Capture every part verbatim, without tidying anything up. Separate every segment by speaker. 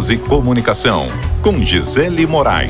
Speaker 1: Voz e Comunicação, com Gisele Moraes.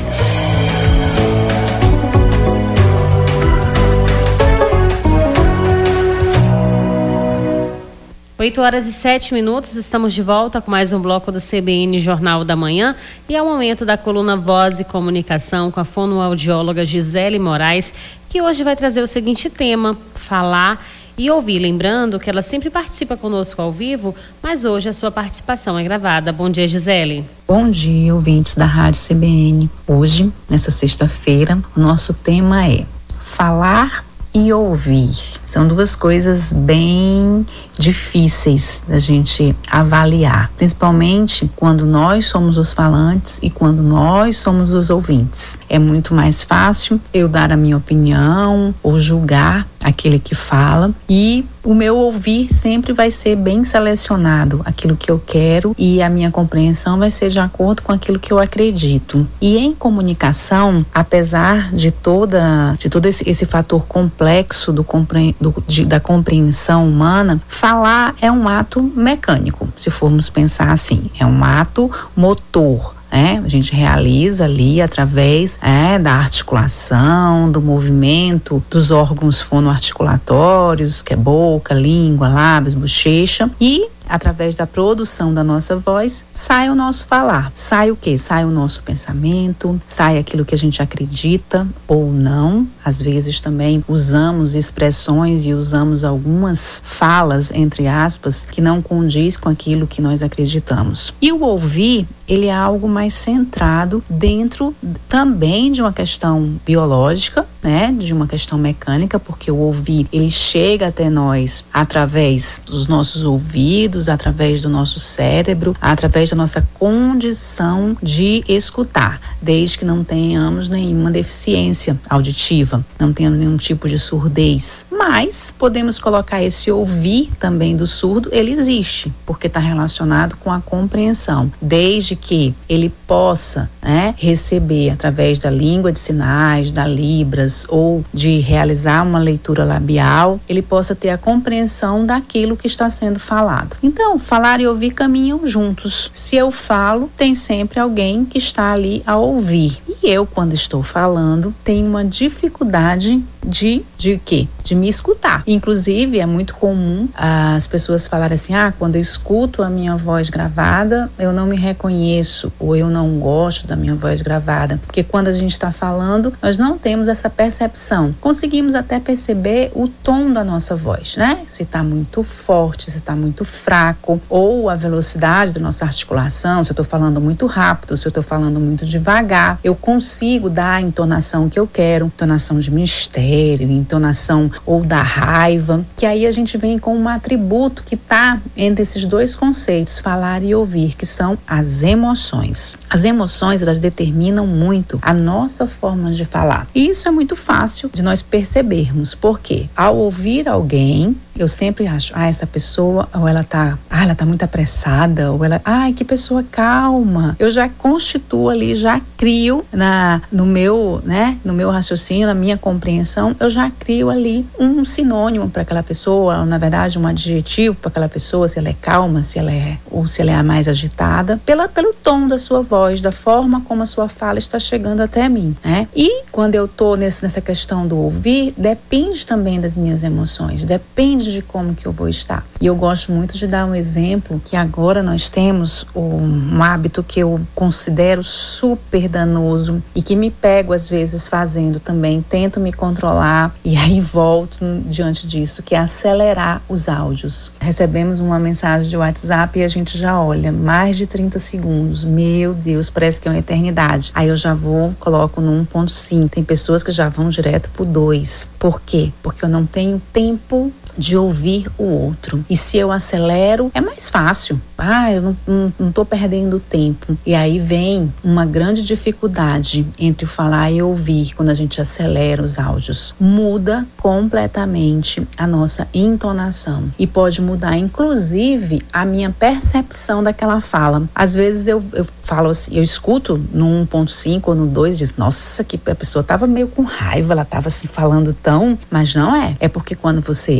Speaker 2: oito horas e sete minutos, estamos de volta com mais um bloco do C B N Jornal da Manhã e é o momento da coluna Voz e Comunicação com a fonoaudióloga Gisele Moraes, que hoje vai trazer o seguinte tema: falar e ouvir. Lembrando que ela sempre participa conosco ao vivo, mas hoje a sua participação é gravada. Bom dia, Gisele.
Speaker 3: Bom dia, ouvintes da Rádio C B N. Hoje, nessa sexta-feira, o nosso tema é falar e ouvir. São duas coisas bem difíceis da gente avaliar, principalmente quando nós somos os falantes e quando nós somos os ouvintes. É muito mais fácil eu dar a minha opinião ou julgar aquele que fala, e o meu ouvir sempre vai ser bem selecionado, aquilo que eu quero, e a minha compreensão vai ser de acordo com aquilo que eu acredito. E em comunicação, apesar de toda de todo esse, esse fator complexo do, do, de, da compreensão humana, falar é um ato mecânico, se formos pensar assim, é um ato motor. É, a gente realiza ali através é, da articulação, do movimento dos órgãos fonoarticulatórios, que é boca, língua, lábios, bochecha, e através da produção da nossa voz, sai o nosso falar. Sai o quê? Sai o nosso pensamento, sai aquilo que a gente acredita ou não. Às vezes também usamos expressões e usamos algumas falas, entre aspas, que não condiz com aquilo que nós acreditamos. E o ouvir, ele é algo mais centrado dentro também de uma questão biológica, né? De uma questão mecânica, porque o ouvir, ele chega até nós através dos nossos ouvidos, através do nosso cérebro, através da nossa condição de escutar, desde que não tenhamos nenhuma deficiência auditiva, não tenhamos nenhum tipo de surdez. Mas podemos colocar esse ouvir também do surdo, ele existe, porque está relacionado com a compreensão, desde que ele possa né, receber através da língua de sinais, da Libras, ou de realizar uma leitura labial, ele possa ter a compreensão daquilo que está sendo falado. Então, falar e ouvir caminham juntos. Se eu falo, tem sempre alguém que está ali a ouvir. E eu, quando estou falando, tenho uma dificuldade de, de quê? De me escutar. Inclusive, é muito comum as pessoas falarem assim, ah, quando eu escuto a minha voz gravada, eu não me reconheço, ou eu não gosto da minha voz gravada. Porque quando a gente está falando, nós não temos essa percepção. Conseguimos até perceber o tom da nossa voz, né? Se está muito forte, se está muito fraco, ou a velocidade da nossa articulação, se eu estou falando muito rápido, se eu estou falando muito devagar, eu consigo dar a entonação que eu quero, entonação de mistério, entonação ou da raiva, que aí a gente vem com um atributo que está entre esses dois conceitos, falar e ouvir, que são as emoções. As emoções, elas determinam muito a nossa forma de falar. E isso é muito fácil de nós percebermos, porque ao ouvir alguém, eu sempre acho, ah, essa pessoa, ou ela tá, ah, ela tá muito apressada, ou ela, ai, que pessoa calma. Eu já constituo ali, já crio na, no meu, né, no meu raciocínio, na minha compreensão, eu já crio ali um sinônimo para aquela pessoa, ou, na verdade, um adjetivo para aquela pessoa, se ela é calma, se ela é, ou se ela é a mais agitada, pela, pelo tom da sua voz, da forma como a sua fala está chegando até mim, né? E quando eu tô nesse, nessa questão do ouvir, depende também das minhas emoções, depende de como que eu vou estar. E eu gosto muito de dar um exemplo que agora nós temos um hábito que eu considero super danoso e que me pego às vezes fazendo também, tento me controlar e aí volto diante disso, que é acelerar os áudios. Recebemos uma mensagem de WhatsApp e a gente já olha, mais de trinta segundos, meu Deus, parece que é uma eternidade. Aí eu já vou, coloco no um ponto cinco, tem pessoas que já vão direto pro dois. Por quê? Porque eu não tenho tempo de ouvir o outro. E se eu acelero, é mais fácil. Ah, eu não, não, não tô perdendo tempo. E aí vem uma grande dificuldade entre o falar e ouvir quando a gente acelera os áudios. Muda completamente a nossa entonação. E pode mudar, inclusive, a minha percepção daquela fala. Às vezes eu, eu falo assim, eu escuto no um ponto cinco ou no dois e diz, nossa, que a pessoa tava meio com raiva, ela tava assim falando tão... Mas não é. É porque quando você passa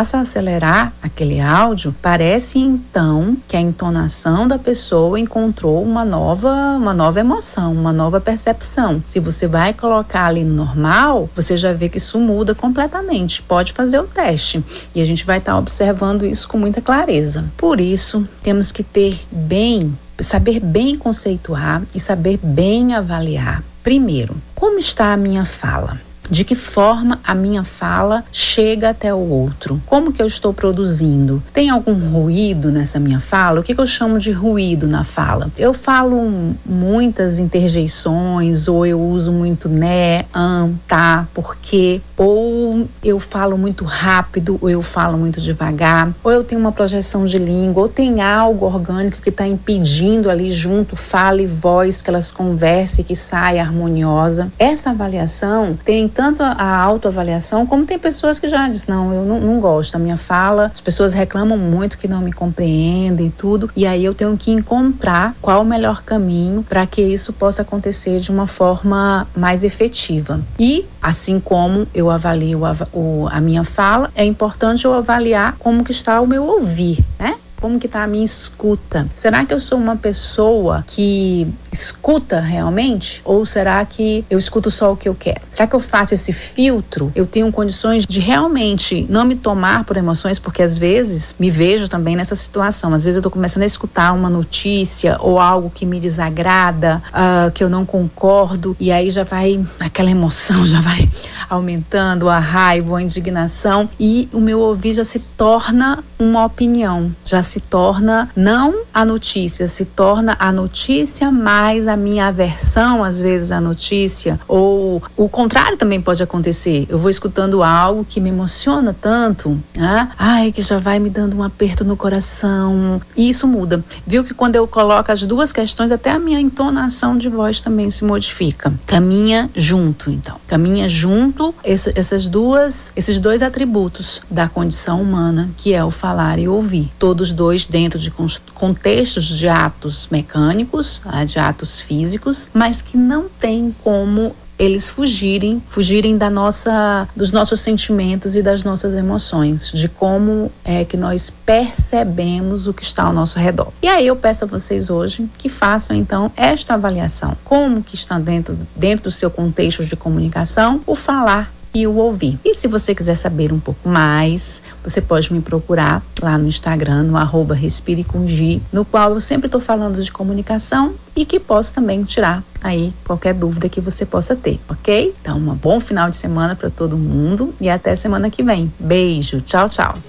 Speaker 3: passa a acelerar aquele áudio, parece então que a entonação da pessoa encontrou uma nova, uma nova emoção, uma nova percepção. Se você vai colocar ali no normal, você já vê que isso muda completamente. Pode fazer o teste e a gente vai estar observando isso com muita clareza. Por isso, temos que ter bem, saber bem conceituar e saber bem avaliar. Primeiro, como está a minha fala? De que forma a minha fala chega até o outro? Como que eu estou produzindo? Tem algum ruído nessa minha fala? O que que eu chamo de ruído na fala? Eu falo muitas interjeições, ou eu uso muito né, am, tá, porque, ou eu falo muito rápido, ou eu falo muito devagar, ou eu tenho uma projeção de língua, ou tem algo orgânico que está impedindo ali junto fala e voz que elas conversem, que saia harmoniosa. Essa avaliação tem tanto a autoavaliação, como tem pessoas que já dizem, não, eu não, não gosto da minha fala, as pessoas reclamam muito que não me compreendem e tudo, e aí eu tenho que encontrar qual o melhor caminho para que isso possa acontecer de uma forma mais efetiva. E, assim como eu avalio a, o, a minha fala, é importante eu avaliar como que está o meu ouvir, né? Como que está a minha escuta? Será que eu sou uma pessoa que escuta realmente? Ou será que eu escuto só o que eu quero? Será que eu faço esse filtro? Eu tenho condições de realmente não me tomar por emoções? Porque às vezes me vejo também nessa situação. Às vezes eu estou começando a escutar uma notícia ou algo que me desagrada, uh, que eu não concordo, e aí já vai, aquela emoção já vai aumentando, a raiva, a indignação, e o meu ouvir já se torna uma opinião, já se torna não a notícia, se torna a notícia mais a minha aversão, às vezes, à notícia, ou o contrário também pode acontecer. Eu vou escutando algo que me emociona tanto, né? Ai, que já vai me dando um aperto no coração, e isso muda. Viu que quando eu coloco as duas questões, até a minha entonação de voz também se modifica. Caminha junto, então. Caminha junto esse, essas duas, esses dois atributos da condição humana, que é o falar e ouvir. Todos dois dentro de contextos de atos mecânicos, de atos físicos, mas que não tem como eles fugirem, fugirem da nossa, dos nossos sentimentos e das nossas emoções, de como é que nós percebemos o que está ao nosso redor. E aí eu peço a vocês hoje que façam então esta avaliação. Como que está dentro, dentro do seu contexto de comunicação o falar e o ouvir. E se você quiser saber um pouco mais, você pode me procurar lá no Instagram, no arroba Respire com Gi, no qual eu sempre estou falando de comunicação e que posso também tirar aí qualquer dúvida que você possa ter, ok? Então, um bom final de semana para todo mundo e até semana que vem. Beijo, tchau, tchau.